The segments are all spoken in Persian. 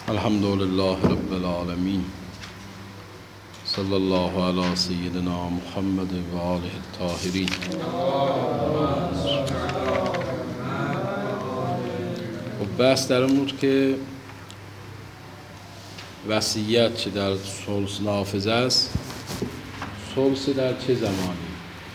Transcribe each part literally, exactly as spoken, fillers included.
الحمد لله رب العالمين صلی الله علی سیدنا محمد و آله الطاهرین. خب بحث در این بود که وصیت چه در ثلث نافذ است، ثلث در چه زمانی؟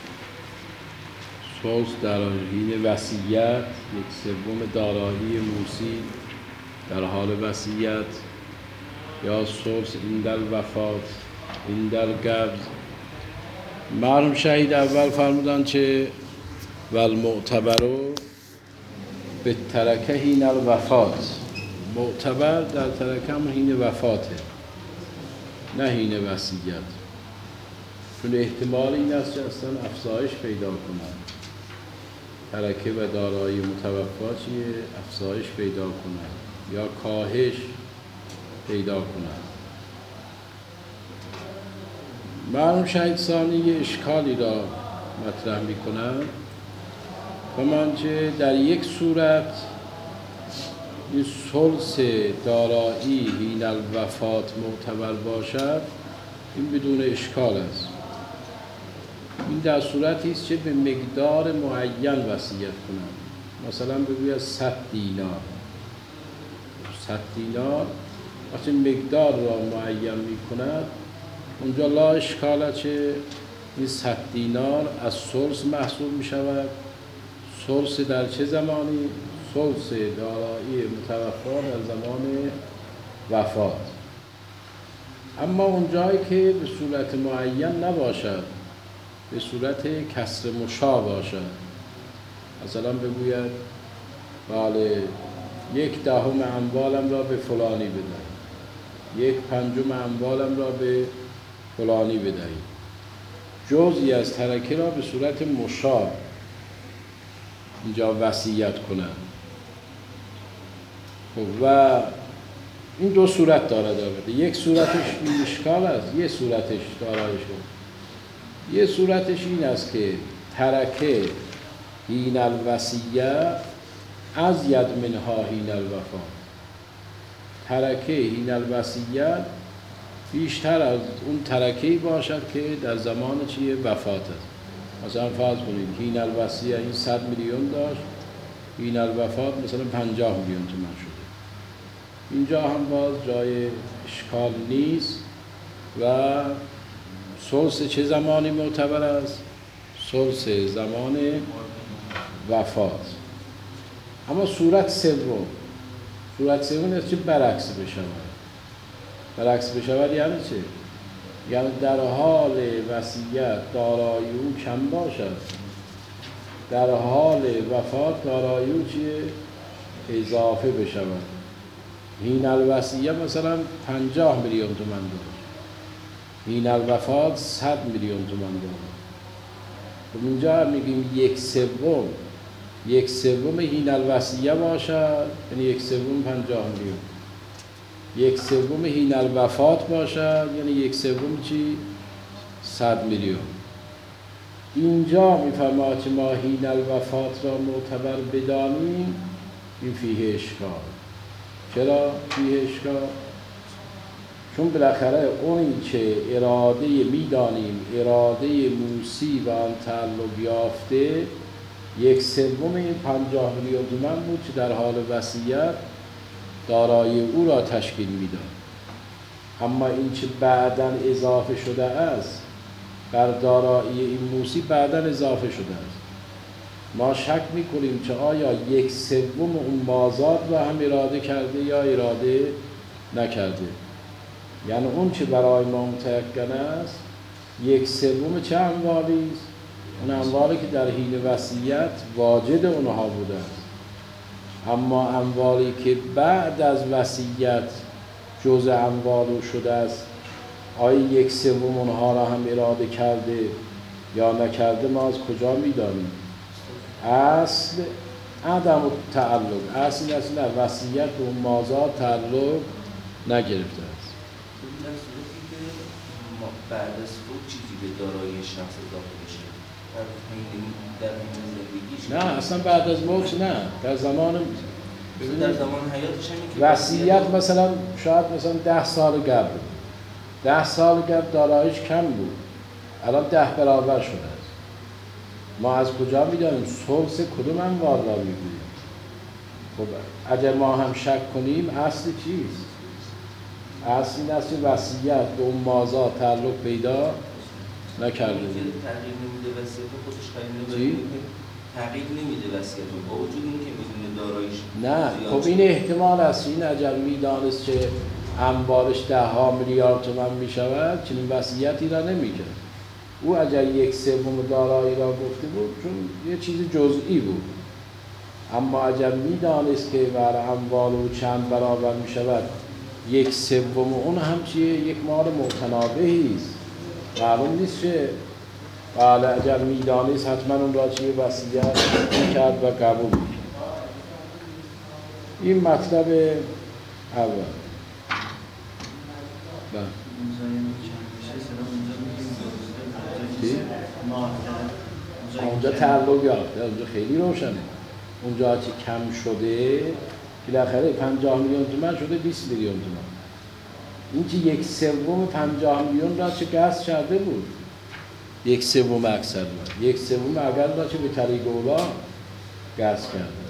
ثلث در حین وصیت، یک سوم دارایی موصی در حال وصیت، یا ثلث عند الوفات، عند القبض. مرحوم شهید اول فرمودن چه والمعتبرو به ترکه حین الوفات، معتبر در ترکه هم حین وفاته، نه حین وصیت، چون احتمال این است که اصلا افزایش پیدا کنند. ترکه و دارایی متوفا چیه؟ افزایش پیدا کنند یا کاهش پیدا کنند. مرحوم شهید ثانی یه اشکالی را مطرح می کنند، همانچه در یک صورت این ثلث دارایی حین الوفات معتبر باشد، این بدون اشکال است. این در صورتی است که به مقدار معین وصیت کنند. مثلا بگوید صد دینار، صد دینار وقتی مقدار را معین می کند، اونجا لا اشکال چه این صد دینار از ثلث محسوب می شود. ثلث در چه زمانی؟ ثلث دارایی متوفا در زمان وفات. اما اونجایی که به صورت معین نباشد، به صورت کسر مشا باشد، مثلا بگوید بله یک دهم اموالم را به فلانی بدهید، یک پنجم اموالم را به فلانی بدهید، جزئی از ترکه را به صورت مشا اینجا وصیت کنند. و این دو صورت دارد. یک صورتش این اشکال است، یک صورتش دارایش است. یه صورتش این است که ترکه حین الوصیه از ید منها حین الوفات، ترکه حین الوصیه بیشتر از اون ترکه‌ای باشد که در زمان چیه؟ وفات است. مثلا فرض کنید حین الوصیه این صد میلیون داشت، حین الوفات مثلا پنجاه میلیون تومان شده. اینجا هم باز جای اشکال نیست. و ثلث چه زمانی معتبر است؟ ثلث زمان وفات. اما صورت سوم، صورت سوم است که برعکس بشود. برعکس بشود یعنی چه؟ یعنی در حال وصیت دارایی او کم باشد، در حال وفات دارایی او چیه؟ اضافه بشود. حین الوصیه مثلا پنجاه میلیون تومان داشت، حین الوفات صد میلیون تومان دارد. خب اینجا میگیم یک سوم، یک سوم حین الوصیه باشد، یعنی یک سوم پنجاه میلیون. یک سوم حین الوفات باشد، یعنی یک سوم چی؟ صد میلیون. اینجا میفرماید که ما حین الوفات را معتبر بدانیم، این فیه اشکال. چرا فیه اشکال؟ چون بالاخره اونی که اراده میدانیم اراده موصی و آن تعلق یافته، یک سوم این پنجاه میلیون تومان بود که در حال وصیت دارایی او را تشکیل میداد. اما این که بعداً اضافه شده است بر دارایی این موصی، بعداً اضافه شده است. ما شک میکنیم که آیا یک سوم اون مازاد را هم اراده کرده یا اراده نکرده. یعنی اون که برای ما متیقن است یک سوم چه اموالی است؟ اون اموالی که در حین وصیت واجد اونها بوده است. اما اموالی که بعد از وصیت جزء اموال او شده است، آیا یک سوم اونها را هم اراده کرده یا نکرده ما از کجا میدانیم؟ اصل عدم تعلق، اصل این است نه وصیت به اون مازاد تعلق نگرفته است. بعد از فوت چیزی به دارایی شخص اضافه بشه در حین زندگیش؟ نه اصلا بعد از موت نه، در زمان در زمان حیاتش همین که وصیت مثلا شاید مثلا ده سال قبل بود، ده سال قبل داراییش کم بود، الان ده برابر شده است. ما از کجا میدانیم ثلث کدوم اموال را میگوییم؟ خب اگر ما هم شک کنیم اصل چیست؟ اصل این است که وصیت به اون مازا تعلق پیدا نکرده. تغییر نمیده وصیت خودش خیلی نمیده. تغییر نمیده وصیت با وجود اینکه میدونه داراییش. نه خب این احتمال است این اگر میدانست که اموالش ده ها میلیارد تومان میشود چنین وصیتی را نمیکرد. او اگر یک سوم دارایی را گفته بود چون یه چیز جزئی بود، اما اگر میدانست که بر اموال او چند برابر میشود یک سوم اون هم چیه؟ یک مال متنابهی است، معلوم نیست که بله اگر میدانست حتما اون را چیه وصیت میکرد و قبول میکرد. این مطلب اول. بله اونجا تعلق یافته، اونجا خیلی روشنه. اونجا چی کم شده بالاخره پنجاه میلیون تومان شده بیست میلیون تومان. این که یک سوم پنجاه میلیون را چه قصد کرده بود؟ یک سوم اکثر بود. یک سوم اگر را چه به طریق اولا قصد کرده.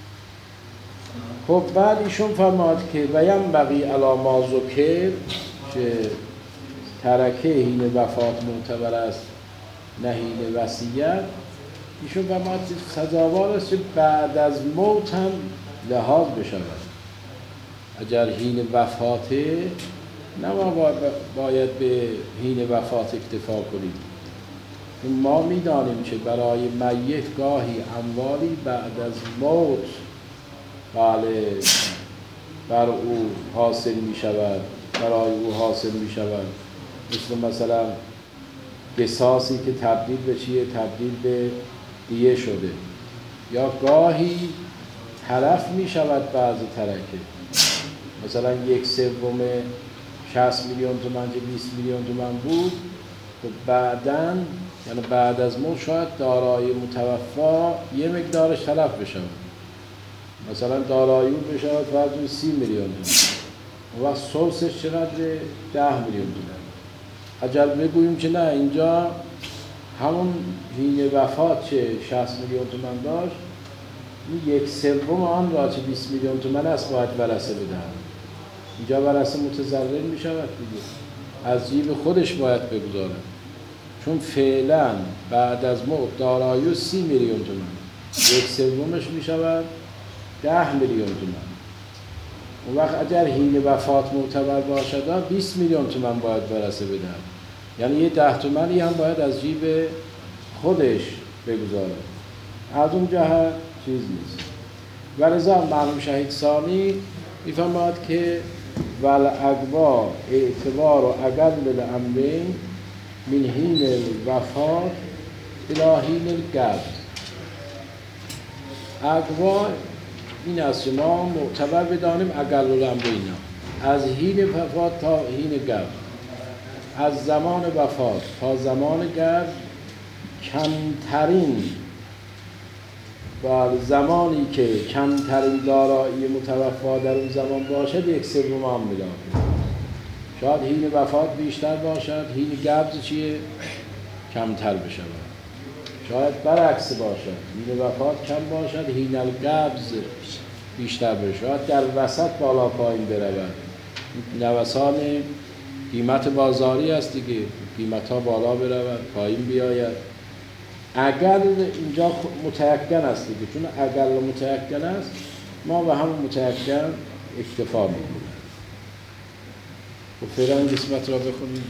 خب بعد ایشون فرماد که ویم بقی علی ما ذکر که ترکه هین وفات معتبر است نه هین وصیت. ایشون فرماد که سزاوار است که بعد از موت هم لحاظ بشود. اگر هین وفاته نه ما باید به هین وفات اکتفا کنیم. ما میدانیم که برای میت گاهی اموالی بعد از موت بله بر او حاصل می شود، برای او حاصل می شود، مثل مثلا قصاصی که تبدیل به چیه؟ تبدیل به دیه شده، یا گاهی تلف می شود بعض ترکه، مثلا یک سوم شصت میلیون تومان که بیست میلیون تومان بود و بعداً یعنی بعد از موت شاید دارایی متوفا یه مقدارش تلف بشود، مثلا دارایی بشود فرض سی میلیون تومان و وقت ثلثش چقدر؟ ده میلیون تومان. اگر بگوییم که نه اینجا همون هین وفات چه شصت میلیون تومان داشت، این یک سوم آن را چه بیست میلیون تومان است باید ورثه بدهد. اینجا ورثه متضرر می شود دیگه، از جیب خودش باید بگذارد، چون فعلا بعد از موت دارایی سی میلیون تومان، یک سومش می شود ده میلیون تومان. اون وقت اگر هین وفات معتبر باشد بیست میلیون تومان باید ورثه بدهد، یعنی یه ده تومانی هم باید از جیب خودش بگذارد. از اون جهت چیز نیست. و لذا مرحوم شهید ثانی میفرماید که ول اقوا اعتبار و اقل الامرین من حین الوفات الی حین القبض. اقوا این است که ما معتبر بدانیم اقل الامرین از حین وفات تا حین قبض، از زمان وفات تا زمان قبض کمترین و زمانی که کمترین دارایی متوفا در اون زمان باشد یک سوم هم می‌دهد. شاید حین وفات بیشتر باشد، حین قبض چیه؟ کمتر بشود. شاید برعکس باشد، حین وفات کم باشد، حین القبض بیشتر بشود. شاید در وسط بالا پایین برود. نوسان قیمت بازاری است دیگه، قیمت‌ها بالا برود، پایین بیاید. اقل اینجا متیقن است دیگه، چون اقل متیقن است ما به همون متیقن اکتفا می‌کنیم. و فعلا این قسمت را بخونیم.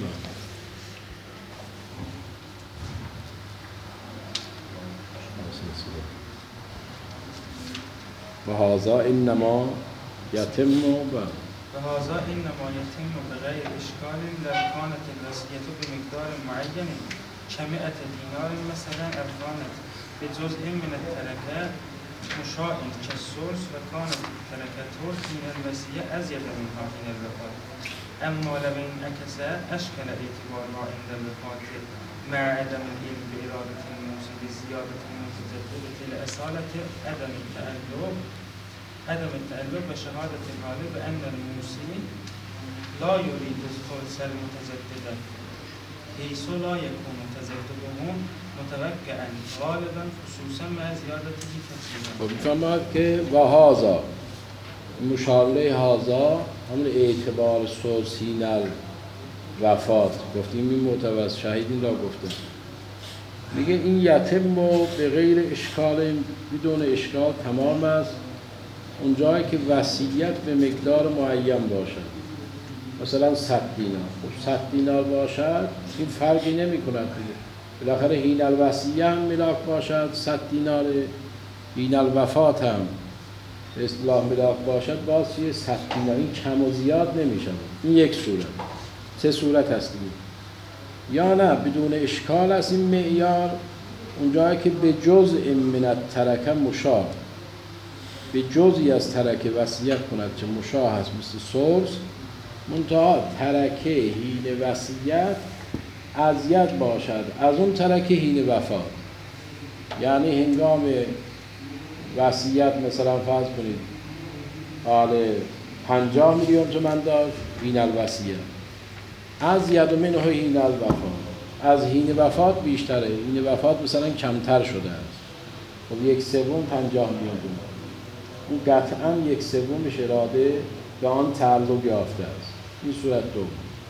و هذا انما یتم و وهذا انما يتم بغیر اشکال لو كانت الوصیة بمقدار معین كمئة دینار مثلا افغانت به جزء من الترکه مشاع كالثلث و كانت الترکه ثلث من الوصیة ازید منها حین الوفات. اما لو انعكس اشکل اعتبارها عند الوفات مع عدم العلم بإرادة الموصي بزيادة المتجددة لأصالة عدم التعلق عدم التعلق بشهادة الحال بأن الموصي لا يريد الثلث المتجدد حيث لا يكون تجدده متوقعا غالبا خصوصا مع زیادته تفصیلا. میفهمد که و هازا مشارله هازا همون اعتبار سوسینل وفات گفتیم این متوسط شهیدین را گفته میگه این یتم و به غیر اشکال بدون اشکال تمام است اونجایی که وصیت به مقدار معین باشد مثلا صد دینار خب صد دینار باشد این فرقی نمی کند دیگه بالاخره حین الوصیه هم ملاک باشد صد دینار حین الوفات هم به اصطلاح ملاک باشد باز چیه صد دینار این کم و زیاد نمی شود این یک صورت سه صورت هست دیگه یا نه بدون اشکال است این معیار اونجایی که به جزء من الترکه مشاه به جزئی از ترکه وصیت کند که مشاه هست مثل ثلث منتها ترکه حین وصیت ازید باشد از اون ترکه حین وفات یعنی هنگام وصیت مثلا فرض کنید حال پنجاه میلیون تومان داشت حین الوصیه از ید منه حین الوفات از حین وفات بیشتره حین وفات مثلا کمتر شده است خب یک سوم پنجاه میلیون تومان اون قطعا یک سومش اراده به آن تعلق یافته است این صورت دو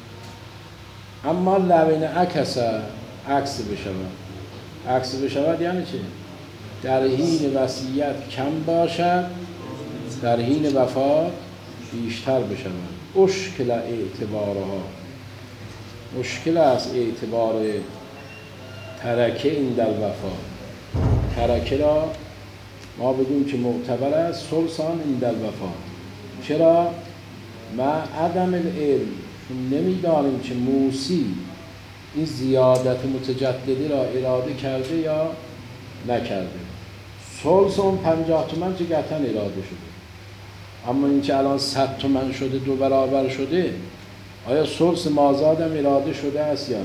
اما لبن عکسه عکس بشود عکس بشود یعنی چه؟ در حین وصیت کم باشد در حین وفات بیشتر بشود اشکل اعتبارها مشکل است اعتبار ترکه این در وفات ترکه را ما بگویم که معتبر است ثلثان این در وفات چرا؟ مع عدم العلم چون نمیدانیم که موصی این زیادت متجددی را اراده کرده یا نکرده ثلث اون پنجاه تومن که قطعا اراده شده اما این که الان صد تومن شده دو برابر شده آیا ثلث مازاد هم اراده شده است یا نه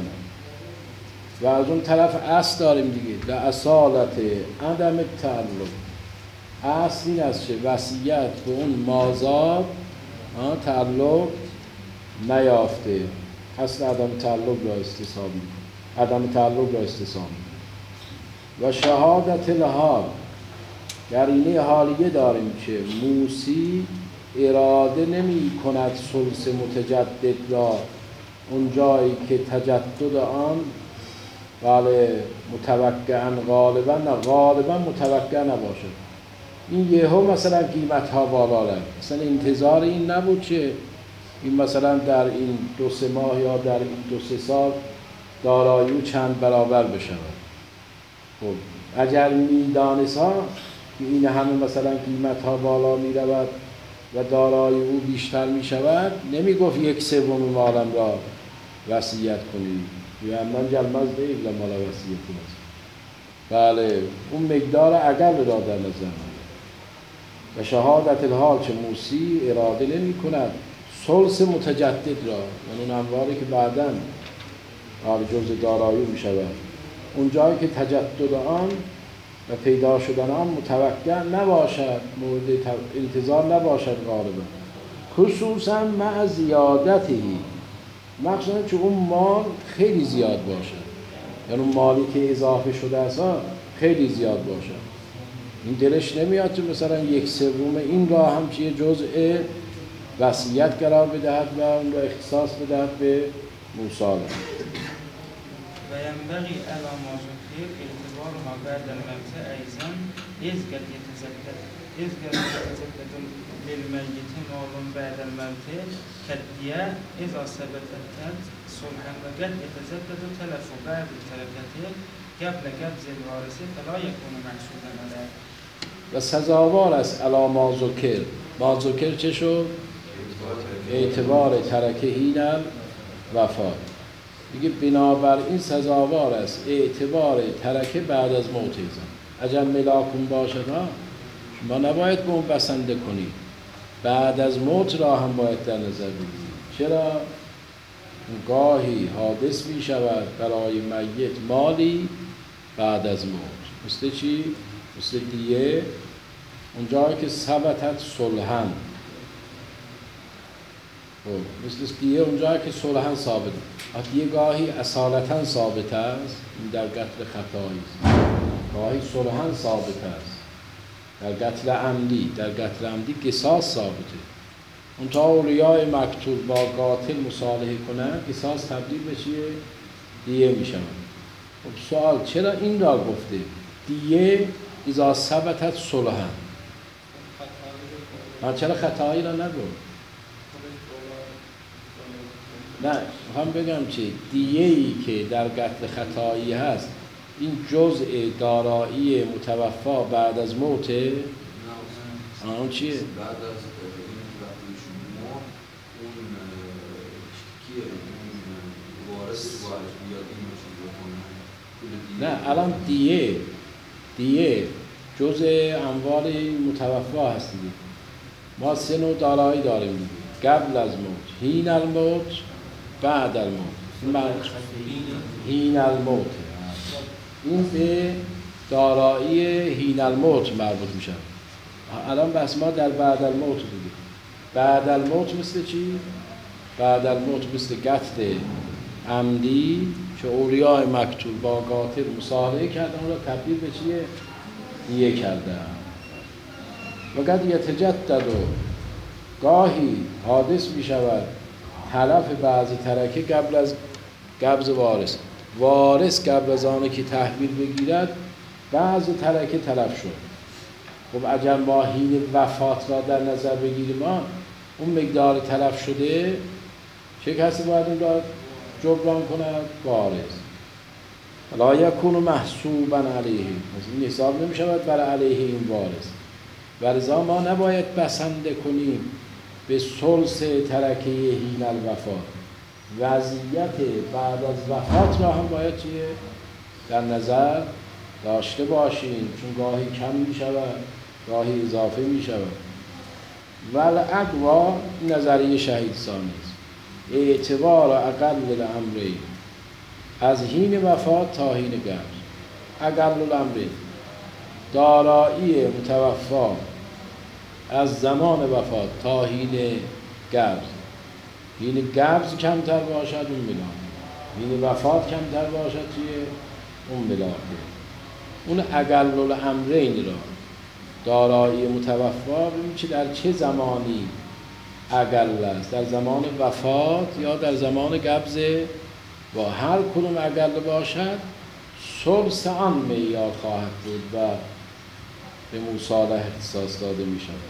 و از اون طرف اصل داریم دیگه لأصالت عدم تعلق اصل این است که وصیت به اون مازاد تعلق نیافته اصل عدم تعلق را استثاب می‌کند عدم تعلق را استثاب و شهادت الحال قرینه حالیه داریم که موصی اراده نمی کند ثلث متجدد را اون جایی که تجدد آن بله متوقعا غالبا نه غالبا متوقع نباشد این یهو مثلا قیمت ها بالا رفت مثلا انتظار این نبود که این مثلا در این دو سه ماه یا در این دو سه سال دارایی چند برابر بشود خب اگر میدانست ها که این همه مثلا قیمت ها بالا می رود و دارایی او بیشتر می شود نمی گفت یک سوم مالم را وصیت کنید یا من جلمز دهید لما را وصیت کنید بله اون مقدار اقل را در نظر و شهادت الحال چه موصی اراده نمی کند ثلث متجدد را یعنی اون اموالی که بعداً جزء دارایی می شود اون جایی که تجدد آن و پیدا شدن آن متوقع نباشد مورد انتظار نباشد غالبا خصوصا مع زیادتی مخصوصا که اون مال خیلی زیاد باشد یعنی اون مالی که اضافه شده است خیلی زیاد باشد این دلش نمیاد که مثلا یک سوم این را هم که جزء وصیت قرار بدهد و اون را اختصاص بدهد به موصال و ينبغي على ما ذكر اعتبارها بعد الموت أيضا إذ قد يتجدد إذ قد يتجدد للميت مال بعد الموت كالدية إذا ثبتت صلحا وقد يتجدد تلف بعد تركته قبل قبض الوارث فلا يكون محسوبا عليه و سزاوار است علی ما ذکر ما ذکر چه شد؟ اعتبار ترکه اینم وفات دیگه بنابراین سزاوار است اعتبار ترکه بعد از موت زن اگر ملاکون باشد ها شما نباید به اون بسنده کنید بعد از موت را هم باید در نظر بگیرید چرا؟ گاهی حادث می شود برای میت مالی بعد از موت مثل چی؟ مثل دیه اونجایی که ثبتت صلحن، مثل دیه اونجایی که صلحن ثابت است، دیه گاهی اصالتا ثابت است، این در قتل خطایی است، گاهی صلحن ثابت است، در قتل عمدی، در قتل عمدی قصاص ثابته. اون تا اولیای مقتول با قاتل مصالحه کنن، قصاص تبدیل به چیه؟ دیه میشن. خب سوال چرا این را گفته؟ دیه اذا ثبتت صلحن، چرا خطایی را نگفت؟ نه هم بگم چی؟ دیه‌ای که در قتل خطایی هست این جزء دارایی متوفا بعد از موت آن چیه؟ بعد از این وقتی شما اون کیه اون وارث باید بیاد این رو بکنه. نه الان دیه دیه جزء اموال متوفا هست دیگه. ما سه نوع دارایی داریم دیگه، قبل از موت، حین الموت، بعد الموت. حین الموت این به دارایی حین الموت مربوط میشه. الان بس ما در بعد الموت دیگه. بعد الموت مثل چی؟ بعد الموت مثل قتل عمدی که اولیای مقتول با قاتل مصالحه کردن، اون را تبدیل به چیه؟ دیه کردن. وقد یتجدد و گاهی حادث می شود تلف بعضی ترکه قبل از قبض وارث. وارث قبل از آنه که تحویل بگیرد بعضی ترکه تلف شد. خب اگر ما حین وفات را در نظر بگیریم، ما اون مقدار تلف شده چه کسی باید اون را جبران کند؟ وارث. لا یکون محسوبا علیه، این حساب نمی شود برای علیه این وارث. ولذا ما نباید بسنده کنیم به ثلث ترکه حین الوفات. وضعیت بعد از وفات را هم باید چیه؟ در نظر داشته باشیم، چون گاهی کم می شود، گاهی اضافه می شود. والاقوا نظریه شهید ثانی است، اعتبار اقل الامرین، از حین وفات تا حین قبض. اقل الامرین دارایی متوفا از زمان وفات تا حین قبض. حین قبض کمتر باشد اون ملاک، حین وفات کمتر باشد چیه؟ اون ملاکه. اون اقل الامرین را دارایی متوفا ببین چه در چه زمانی اقل است، در زمان وفات یا در زمان قبض. با هر کدوم اقل باشد ثلث آن معیار خواهد بود و به مصالحه اختصاص داده می شود.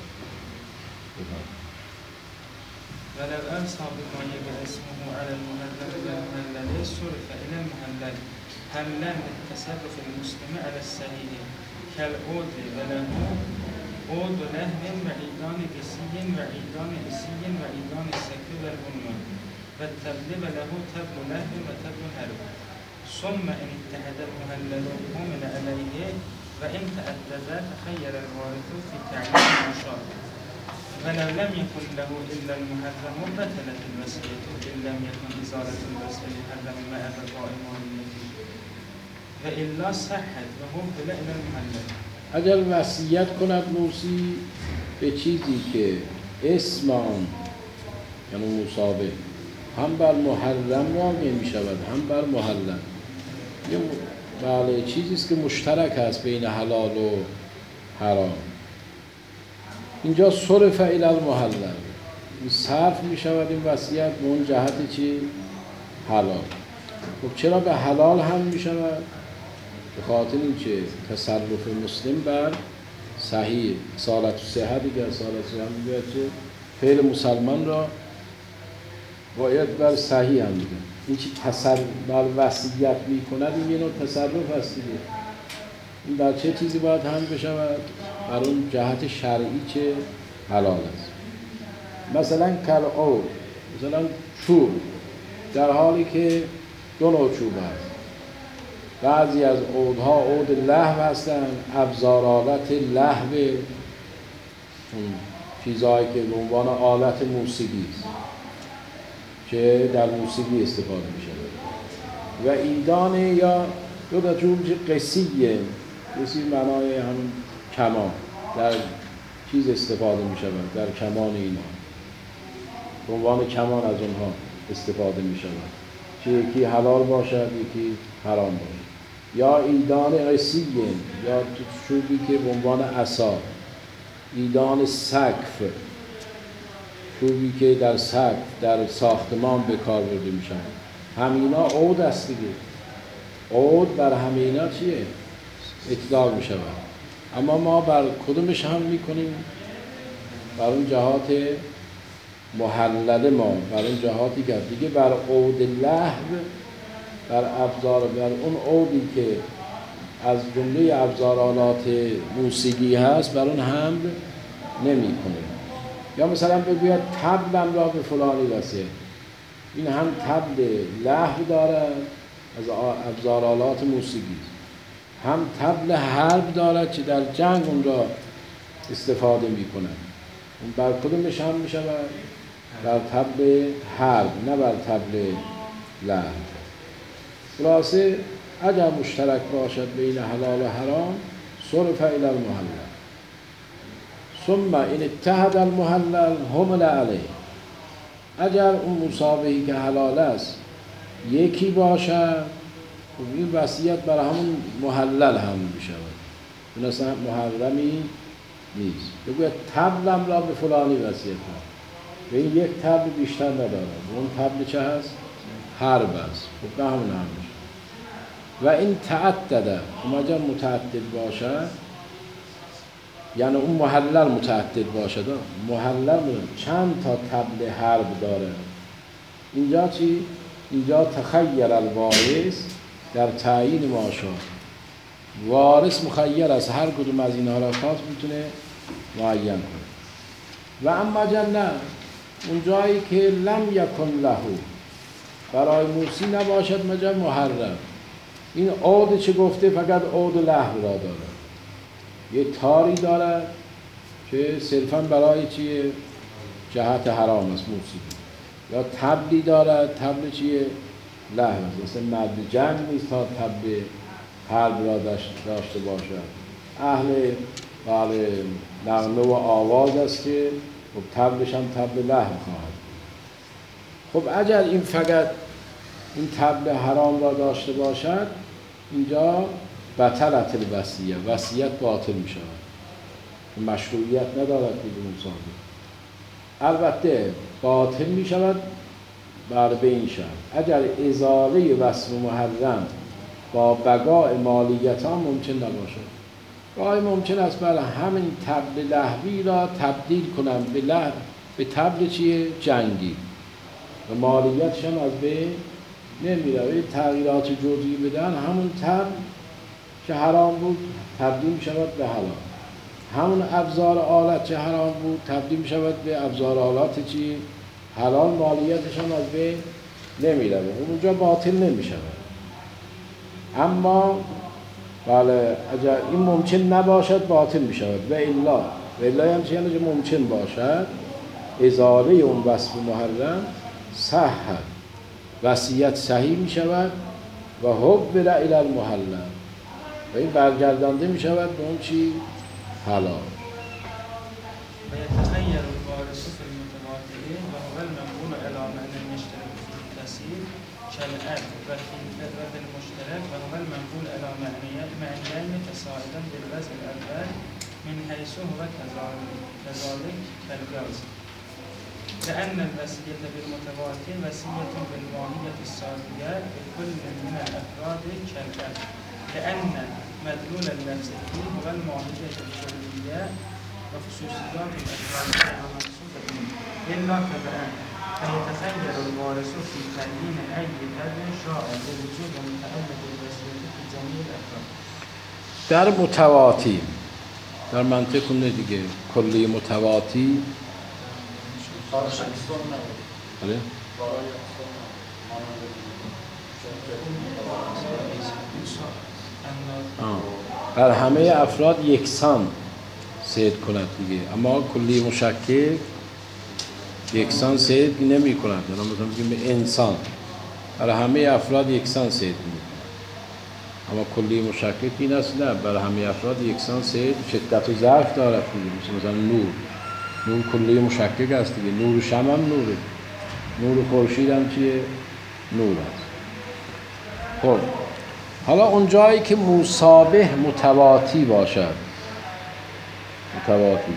ولو أنصى بما يجب اسمه على المهلل المهلل صرف إلى المهلل حملا للتصرف المسلم على الصحيح كالعود وله عود لهو وعيدان بسي وعيدان بسي وعيدان السكر والبنيان والتبل وله تبل لهو وتبل هرب. ثم إن اتحد المهلل حمل عليه وإن تأدب تخير الوارث في تعيين المشار. ولو لم يكن له إلا المحرم بطلت الوصية إن لم يكن إزالة الوصي المحرم مع بقاء ماليته وإلا صحت وحمل إلى المحلل. اگر وصیت کند موصی به چیزی که اسم آن یعنی مصابه هم بر محرم واقع می شود هم بر محلل، یه بله چیزی است که مشترک است بین حلال و حرام، اینجا صرف الی المحلل، این صرف می شود این وصیت به اون جهت چی؟ حلال. خب چرا به حلال هم می شود؟ به خاطر این که تصرف مسلم بر صحیح، اصالت و صحت دیگه، اصالت و صحت میگه که فعل مسلمان را باید بر صحیح هم دیگه. این چی تصرف بر وصیت می کند این یه نوع تصرف هست دیگه. این بر چه چیزی باید هم بشود؟ بر اون جهت شرعی چه حلال است. مثلا کلعود، مثلا چوب، در حالی که دو نوع چوب هست. بعضی از عودها عود لهو هستن، ابزارآلت لهو، اون چیزهایی که به عنوان آلت موسیقی است که در موسیقی استفاده می شود. و ایدان یا دو تا چوب قصیه، قصی معنای همون کمان، در چیز استفاده می شود در کمان اینا، به عنوان کمان از اونها استفاده می شود، که یکی حلال باشد یکی حرام باشد. یا ایدان عصیین، یا چوبی که به عنوان عصا، ایدان سقف، چوبی که در سقف در ساختمان به کار برده می شود. همینا عود است دیگه. عود بر همینا چیه؟ اطلاق می شود. اما ما بر کدومش هم می کنیم؟ بر اون جهات محلل ما، بر اون جهاتی که دیگه بر عود لهو، بر ابزار، بر اون عودی که از جمله ابزار آلات موسیقی هست، بر اون حمل نمی کنیم. یا مثلا بگوید طبلم را به فلانی وصیت، این هم طبل لهو دارد از ابزار آلات موسیقی، هم طبل حرب دارد که در جنگ اون را استفاده می کنند. اون بر کدومش هم می شود؟ بر طبل حرب، نه بر طبل لهو. خلاصه اگر مشترک باشد بین حلال و حرام صرف الی المحلل، ثم ان اتحد المحلل حمل علیه. اگر اون مسابقی که حلال است یکی باشد، این وصیت برای همون محلل هم می شود، این اصلا محرمی نیست. بگوید طبلم را به فلانی وصیت کن، به این یک طبل بیشتر ندارد، اون طبل چه هست؟ حرب است. خب به همون هم میشه. و این تعدده، اما اگر متعدد باشد، یعنی اون محلل متعدد باشد، محلل چند تا طبل حرب داره. اینجا چی؟ اینجا تخیر الوارث در تعیین ماشا، وارث مخیر از هر کدوم از این حالات میتونه معین کنه. و اما جنه، اون جایی که لم یکن له، برای موسی نباشد مگر محرم. این عود چه گفته؟ فقط عود لهو را دارد. یه تاری دارد که صرفاً برای چیه؟ جهت حرام است موسیقی. یا طبلی دارد، طبل چیه؟ لهو است. مثل مرد جنگ نیست تا طبل حرب را داشته باشد. اهل بله نغمه و آواز است که خب طبلش هم طبل لهو خواهد. خب اگر این فقط این طبل حرام را داشته باشد، اینجا بطلت الوصیه، وصیت باطل می شود، مشروعیت ندارد بدون صادق. البته باطل می شود بر به این شرط، اگر ازاله وصف محرم با بقاء مالیت ها ممکن نباشد. گاهی ممکن است بر همین طبل لهوی را تبدیل کنم به لهو، به طبل چیه؟ جنگی، و مالیتش هم از بین نمیره. تغییرات جزئی بدن، همون طبل که حرام بود تبدیل می شود به حلال، همون ابزار آلت که حرام بود تبدیل می شود به ابزار آلات چی؟ حلال، مالیتش هم از بین نمیره، اونجا باطل نمی شود. اما بله اگر این ممکن نباشد باطل می شود. و الا و الا هم چیه؟ که ممکن باشد ازاله اون وصف محرم صح، وصیت صحیح می شود و حول الی المحلل، و این برگردانده می شود به اون چی؟ حلال. و یتخیر الوارث فی المتواتر و هو المنقول الی معنی المشترک فی الکثیر کالاب و فی المشترک و هو المنقول الی معنیین تصاعدا بالوضع الاول من حیث هو كذلك كالجواز، لأن الوصية بالمتواتر وصية بالماهية الصافية بكل من الأفراد كالأب، لأن مدلول اللفظ فيه هو الماهية الكلية وخصوصيات الأفراد المقصودة منه، إلا تبعا فيتخير الوارث في تعيين أي فرد شاء بوجود متعلق الوصية في جميع الأفراد. در متواتی، در منطق اون دیگه کلی متواتی بله؟ بر همه افراد یکسان صید کند دیگه، اما کلی مشکک یکسان صید نمی کند. مثلا بگیم انسان، بر همه افراد یکسان صید می کند. اما کلی مشکک این است نه برای همه افراد یکسان سید شدت و ضعف دارد دیگه. مثل مثلا نور نور کلی مشکک است دیگه. نور شمع هم نوره، نور خورشید هم چیه؟ نور است. خب حالا اون جایی که مشابه متواتی باشد، متواتی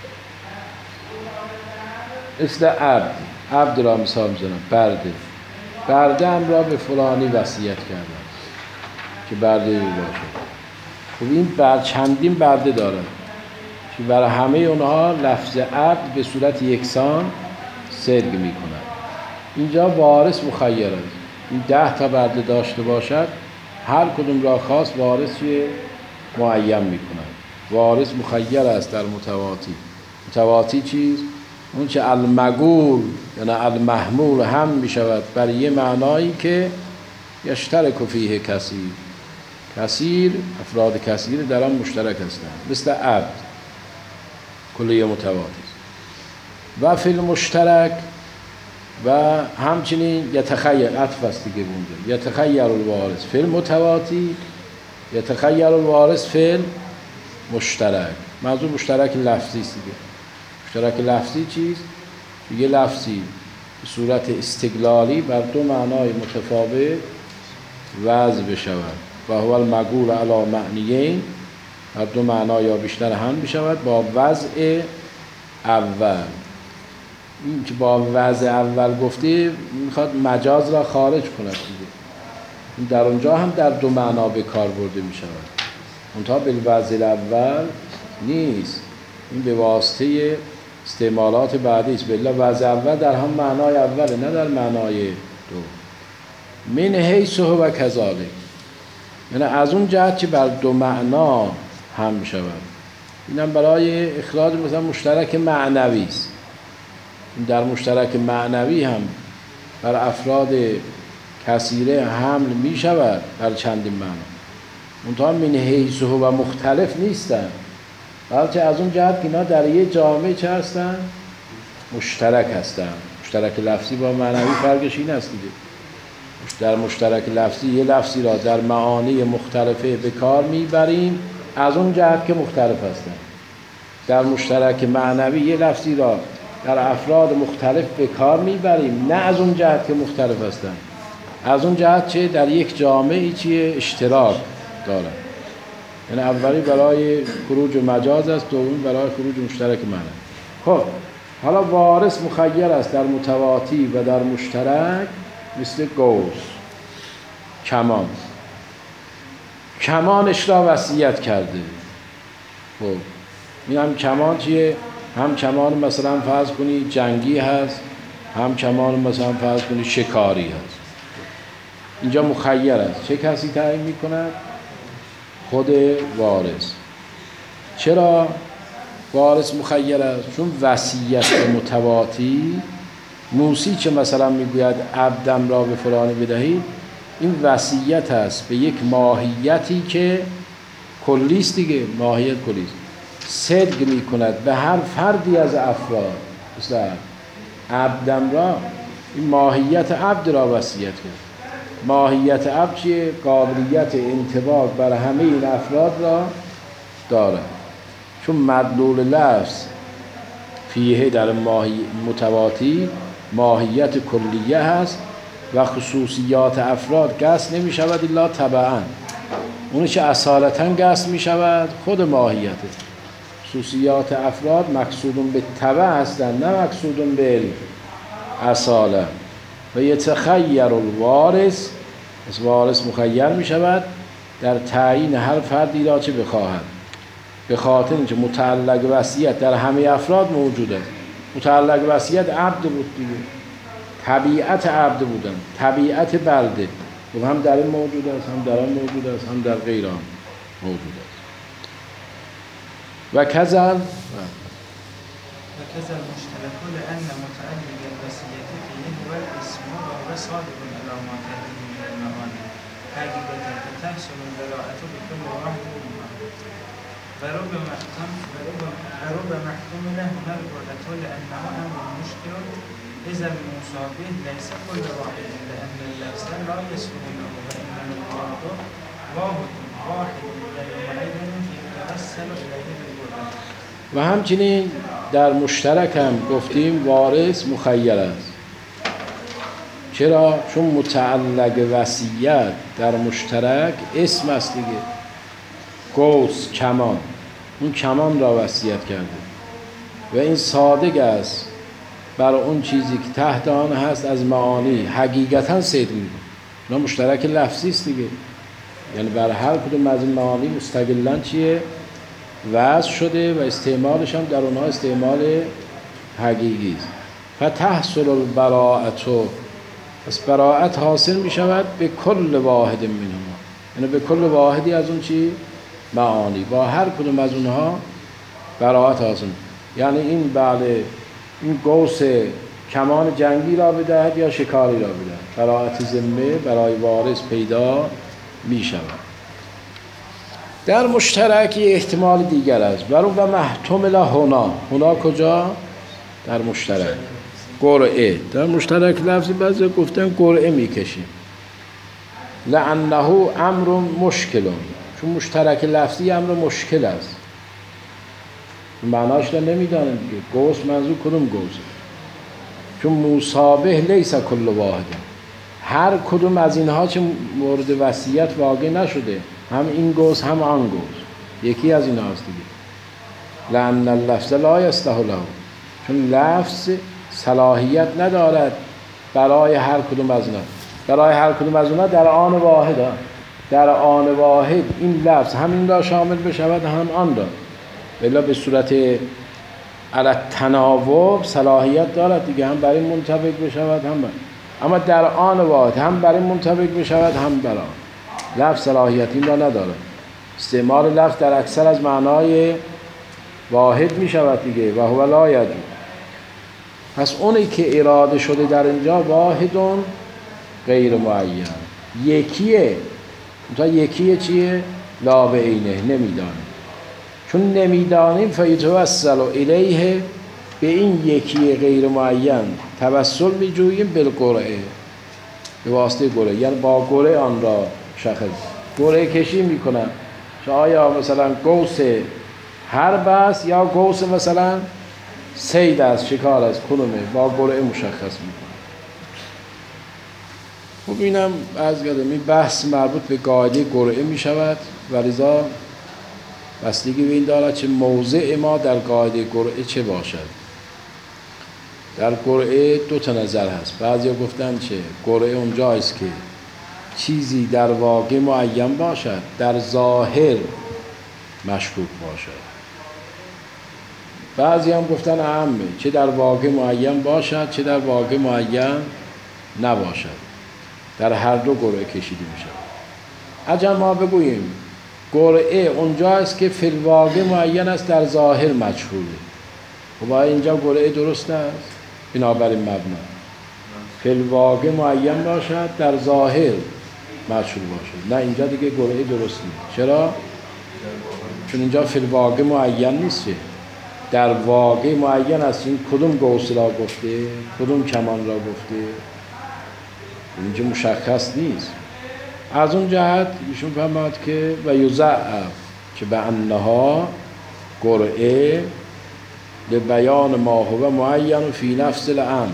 مثل عبد، عبد را مثال میزنم، برده برده هم را به فلانی وصیت کردن که برده او باشه. خب این بر چندین برده دارد که برای همه اونها لفظ عبد به صورت یکسان صدق می کند. اینجا وارث مخیر است. این ده تا برده داشته باشد، هر کدوم را خواست وارث معین می کند. وارث مخیر است در متواتی. متواتی چیز؟ اون چه المقول یعنی المحمول هم می شود برای یه معنایی که یشترک فیه کثیر، کثیر افراد کثیر در آن مشترک هستند، مثل عبد کلیه متواتی است. و فی المشترک و همچنین یتخیر عطف است دیگه بونده، یتخیر الوارث فی المتواتی یتخیر الوارث فی المشترک. منظور مشترک لفظی است دیگه. مشترک لفظی چیست؟ یه لفظی به صورت استقلالی بر دو معنای متفاوت وضع بشود و هو المقول علی معنیین، بر دو معنا یا بیشتر هم بشود با وضع اول. این که با وضع اول گفته میخواد مجاز را خارج کند دیگه. این در اونجا هم در دو معنا به کار برده میشود، منتها به وضع اول نیست. این به واسطه استعمالات بعدی است. بلا وضع اول در هم معنای اوله نه در معنای دو. من حیث و کذالک، یعنی از اون جهت که بر دو معنا هم می شود. اینم برای اخراج مثلا مشترک معنوی است. در مشترک معنوی هم بر افراد کثیره حمل می شود بر چندین معنا. منتها من حیث و مختلف نیستن، بلکه از اون جهت که اینا در یک جامعه چه هستن؟ مشترک هستن. مشترک لفظی با معنوی فرقش این است دیگه. در مشترک لفظی یه لفظی را در معانی مختلفه به کار میبریم از اون جهت که مختلف هستن. در مشترک معنوی یه لفظی را در افراد مختلف به کار میبریم نه از اون جهت که مختلف هستن، از اون جهت چه در یک جامعه چیه اشتراک دارن. یعنی اولی برای خروج مجاز است، دومی برای خروج مشترک معنوی. خب حالا وارث مخیر است در متواتی و در مشترک مثل گوز، کمان. کمانش را وصیت کرده. خب این هم کمان چیه؟ هم کمان مثلا فرض کنی جنگی هست، هم کمان مثلا فرض کنی شکاری هست. اینجا مخیر است. چه کسی تعیین میکند؟ خود وارث. چرا وارث مخیر است؟ چون وصیت متواتی، موسی چه مثلا میگوید عبدم را به فلانی بدهید، این وصیت است به یک ماهیتی که کلیست دیگه، ماهیت کلیست، صدق میکند به هر فردی از افراد. مثل عبدم را، این ماهیت عبد را وصیت کرد. ماهیت عبد چیه؟ قابلیت انطباق بر همه این افراد را دارد. چون مدلول لفظ فیه در ماهی متواتی ماهیت کلیه هست و خصوصیات افراد قصد نمی شود الا تبعاً. اونی که اصالتاً قصد می شود خود ماهیته. خصوصیات افراد مقصودون به تبع هستند نه مقصودون به اصاله. و یتخیر الوارث، از وارث مخیر می شود در تعیین هر فردی را چه بخواهد، به خاطر اینکه متعلق وصیت در همه افراد موجود است. متعلق وصیت عبد بود دیگه، طبیعت عبد بودن، طبیعت بلده و هم در این موجود است، هم در آن موجود است، هم در غیر آن موجود است. و کذل و کذل مشترک لأن متعلق الوصیت فیه هو الاسم و هو صادق علامات من المعانی حقیقتا فتحصل البراءة بكل واحد منهما ورب محكم ورب محكوم له البرهة لأنه أمر مشكل إذا المشابه ليس كل واحد لأن اللفظ لا يسهل له وإنما المراد واحد واحد غیر معین یتوسل الیه بالقربة. و همچنین در مشترک هم گفتیم وارث مخیر است. چرا؟ چون متعلق وصیت در مشترک اسم است دیگه. گوس، کمان، اون کمان را وصیت کرده و این صادق است بر اون چیزی که تحت آن هست از معانی حقیقتا صدق میگه. اینا مشترک لفظی است دیگه، یعنی بر هر کدوم از این معانی مستقلاً چیه وضع شده و استعمالش هم در اونها استعمال حقیقی است. فتحصل البراءة، پس براءت حاصل می شود به کل واحد منهما، یعنی به کل واحدی از اون چی معانی، با هر کدوم از اونها براءت حاصل. یعنی این بله این گوس کمان جنگی را بدهد یا شکاری را بدهد، براءت ذمه برای وارث پیدا می شود. در مشترک احتمال دیگر است، برو و محتمل هنا. هنا کجا؟ در مشترک قرعه. در مشترک لفظی بعضی گفتن قرعه میکشیم، لعنه امر مشکل، چون مشترک لفظی امر مشکل است، معناش را نمیدانم دیگه. گوس منظور کدوم گوسه؟ چون مصابه لیس کل واحد، هر کدوم از اینها چه مورد وصیت واقع نشده، هم این گوس هم آن گوس، یکی از اینها است دیگه. لأن اللفظ لا یصلح له، چون لفظ صلاحیت ندارد برای هر کدوم از اینا، برای هر کدوم از اینا در آن واحد ها. در آن واحد این لفظ همین را شامل بشود هم آن را، بلا به صورت علی التناوب صلاحیت دارد دیگه، هم برای منطبق بشود هم برای. اما در آن واحد هم برای منطبق بشود هم برای لفظ صلاحیت این را ندارد. استعمال لفظ در اکثر از معنای واحد می شود دیگه، و هو لا یجوز. پس اونی که اراده شده در اینجا واحدون غیر معین، یکیه. تا یکیه چیه؟ لا به عینه، نمیدانیم. چون نمیدانیم فیتوسل الیه، به این یکی غیر معین توسل میجوییم بالقرعه، به واسطه قرعه، یعنی با قرعه آن را شخص قرعه کشی میکنن که آیا مثلا گوس حرب است یا گوس مثلا صید است، شکار است، کدومه، با قرعه مشخص میکنن. خب اینم از قدمی بحث مربوط به قاعده قرعه میشود و لذا بستگی به این دارد چه موضع ما در قاعده قرعه چه باشد. در قرعه دو تا نظر هست. بعضیا گفتن چه قرعه اونجاست که چیزی در واقع معین باشد، در ظاهر مشکوک باشد. بعضی هم گفتن عامه، چه در واقع معین باشد چه در واقع معین نباشد، در هر دو قرعه کشیده می شود. اجل ما بگوییم قرعه اونجاست که فی الواقع معین است، در ظاهر مجهوله. خب اینجا قرعه درست است بنابراین مبنا فی الواقع معین باشد، در ظاهر مجهول باشد. نه اینجا دیگه قرعه درست نیست. چرا؟ چون اینجا فی الواقع معین نیست، در واقع معین است. این کدوم گوس را گفته، کدوم کمان را گفته، اینجا مشخص نیست. از اون جهت ایشون فهمد که و یضعف که به انها قرعه لبیان ما هو معین فی نفس الامر،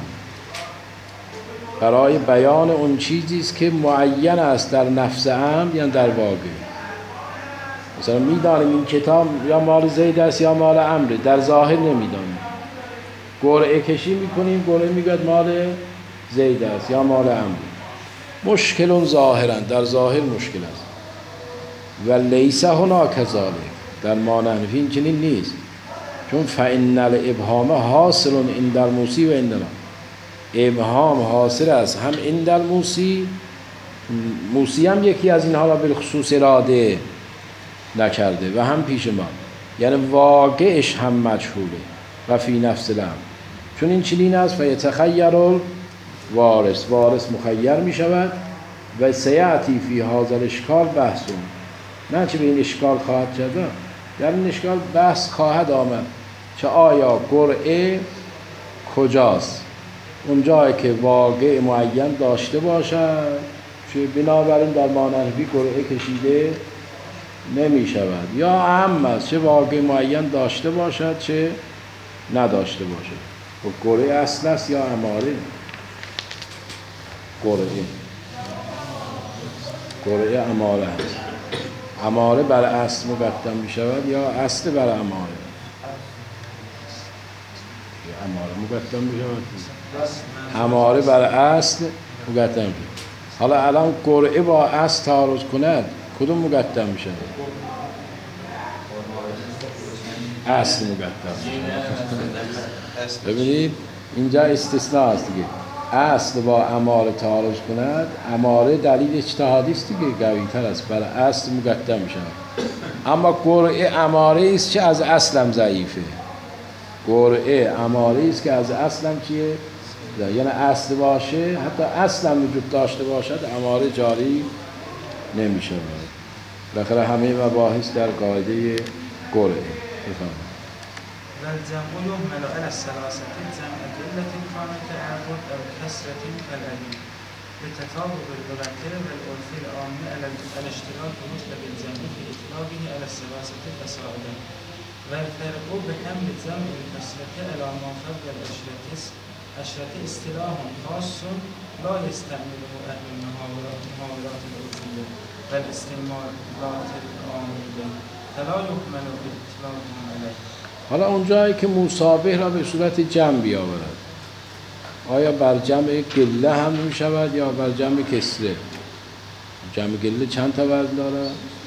برای بیان اون چیزی است که معین است در نفس امر، یعنی در واقع. مثلا میدانیم این کتاب یا مال زید است یا مال عمرو، در ظاهر نمیدانیم، قرعه کشی میکنیم، قرعه میگوید مال زید است یا مال عمرو. مشکل ظاهرا، در ظاهر مشکل است. و لیس هنا کذالک، در مانحنفی این چنین نیست. چون فإن الابهام حاصل عند الموصی و عندنا، ابهام حاصل است هم عند الموصی، موصی هم یکی از اینها را بالخصوص اراده نکرده و هم پیش ما، یعنی واقعش هم مجهوله. و فی نفس الامر، چون این چنین است فیتخیر وارث، وارث مخیر می شود. و سیعتی فی هذا الاشکال بحثون، نه چه به این اشکال خواهد شد، در این اشکال بحث خواهد آمد چه آیا قرعه کجاست، اونجایی که واقع معین داشته باشد چه بنابراین در مانحوی قرعه کشیده نمی شود. یا اهم است چه واقع معین داشته باشد چه نداشته باشد. و قرعه اصل است یا اماره؟ قرعه قرعه اماره است. اماره بر اصل مقدم می شود یا اصل بر اماره؟ اماره مقدم می شود. اماره بر اصل مقدم می شود. حالا الان قرعه با اصل تعارض کند کدوم مقدم می شود؟ اصل مقدم می شود. ببینید اینجا استثناء است دیگه. اصل با اماره تعارض کند، اماره دلیل اجتهادی است دیگه، قوی تر است، برای اصل مقدم می شود. اما قرعه اماره است که از اصلم ضعیفه. قرعه اماره است که از اصلم چیه؟ یعنی اصل باشه، حتی اصلم وجود داشته باشد، اماره جاری نمی شود. بالاخره همه مباحث در قاعده قرعه. بفرمایید. والجمع يهمل على الثلاثة جمع قلة كانت أعبد أو كسرة كالأبي لتطابق اللغة والعرف العام على الاشتراك مطلق الجمع في إطلاقه على الثلاثة فصاعدا والفرق بحمل جمع الكسرة على ما قبل العشرة عشرة اصطلاح خاص لا يستعمله أهل المحاورات العرفية والاستعمالات العامية فلا يحمل إطلاقهم عليه. حالا اونجایی که مشابه را به صورت جمع بیاورد، آیا بر جمع گله هم می شود یا بر جمع کسره؟ جمع گله چند تا وزن داره؟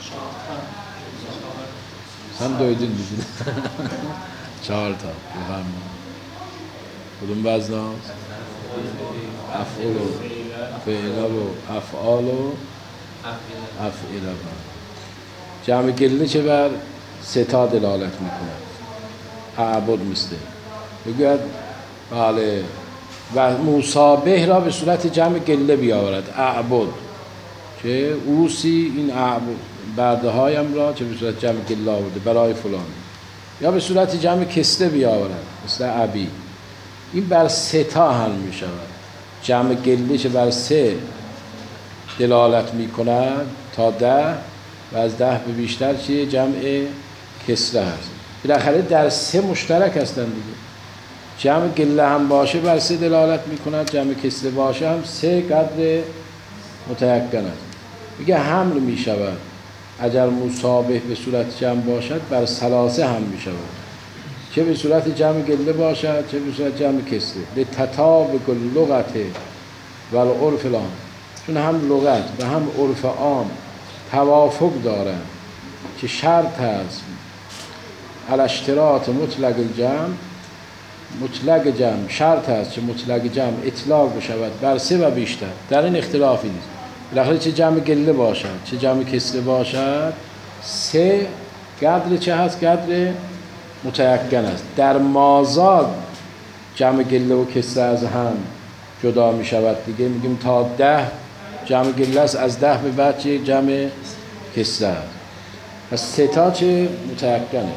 هم دویدین دیدین چهار تا. بفرمایید. کدوم وزن هاست؟ افعال و فعل و افعال و افعال. جمع گله چه بر سه تا دلالت میکنه؟ اعبد مثله بگوید بله و مشابه را به صورت جمع گله بیاورد. اعبد که اوسی این اعبد برده هایم را چه به صورت جمع گله آورده برای فلان، یا به صورت جمع کسته بیاورد مثل ابی. این بر سه تا حل می شود. جمع گله چه بر سه دلالت می کند تا ده و از ده به بیشتر چیه؟ جمع کسره هست. بالاخره در سه مشترک هستند دیگه. جمع گله هم باشه بر سه دلالت میکند، جمع کسره باشه هم سه قدر متیقن است. میگه حمل میشود اگر مشابه به صورت جمع باشد بر ثلاثه هم میشود، چه به صورت جمع گله باشد چه به صورت جمع کسره. به تطابق اللغت و العرف العام، چون هم لغت و هم عرف عام توافق دارند که شرط هست الاشتراط مطلق الجمع، مطلق جمع شرط است که مطلق جمع اطلاق بشود بر سه و بیشتر. در این اختلافی نیست. بالاخره چه جمع گله باشد چه جمع کسره باشد سه قدر چه هست؟ قدر متیقن است. در مازاد جمع گله و کسره از هم جدا می شود دیگه. میگیم تا ده جمع گله است، از ده به بعد چه جمع کسره است. پس سه تا چه متیقنه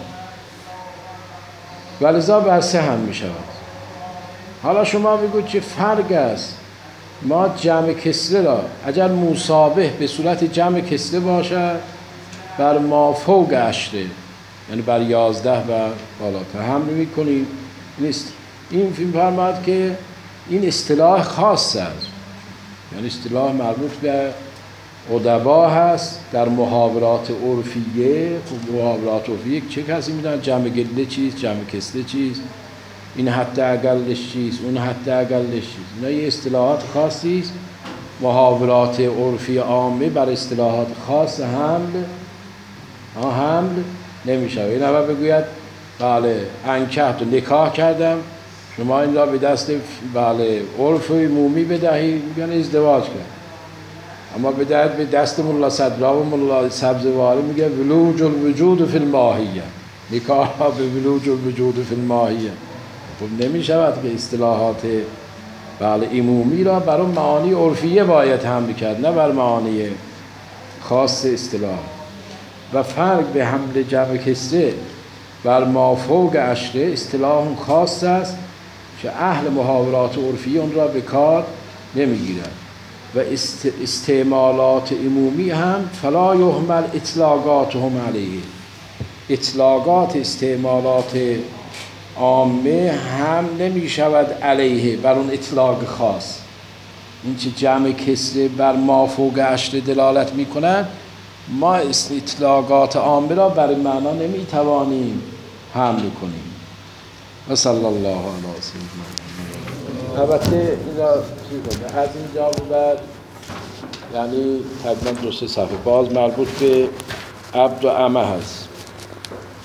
ولذا بر سه هم می شود. حالا شما بگوید چه فرق است؟ ما جمع کسره را اگر مشابه به صورت جمع کسره باشد بر ما فوق عشره، یعنی بر یازده و بالاتر حمل می کنیم. نیست این فیلم فرماید که این اصطلاح خاص است، یعنی اصطلاح مربوط به ادبا هست در محاورات عرفیه. خب محاورات عرفیه چه کسی میدونن جمع گله چیست جمع کسره چیست، این حتی اقلش چیست اون حتی اقلش چیست. اینا یه اصطلاحات خاصی است. محاورات عرفی عامه بر اصطلاحات خاص حمل ها حمل نمیشه. این اول بگوید بله انکحت و نکاح کردم، شما این را به دست بله عرف عمومی بدهید، میگن ازدواج کرد. اما به دست به دست ملا صدرا و ملا سبزواری میگه ولوج الوجود فی الماهیه، نکاح به ولوج الوجود فی الماهیه. خب نمیشود که اصطلاحات بله عمومی را برای معانی عرفیه باید حمل کرد، نه بر معانی خاص اصطلاح. و فرق به حمل جمع کسره بر ما فوق عشره اصطلاح خاص است که اهل محاورات عرفی اون را به کار نمیگیرند. و است استعمالات عمومی هم فلا یحمل اطلاقاتهم علیه. اطلاقات استعمالات عامه هم نمی شود علیه بر اون اطلاق خاص. این که جمع کسره بر ما فوق عشر دلالت می کنند، ما اطلاقات عامه را برای معنا نمی توانیم حمل کنیم. و صلی الله علیه سیدنا. البته این را از اینجا به بعد یعنی تقریبا دو سه صفحه باز مربوط به عبد و امه هست.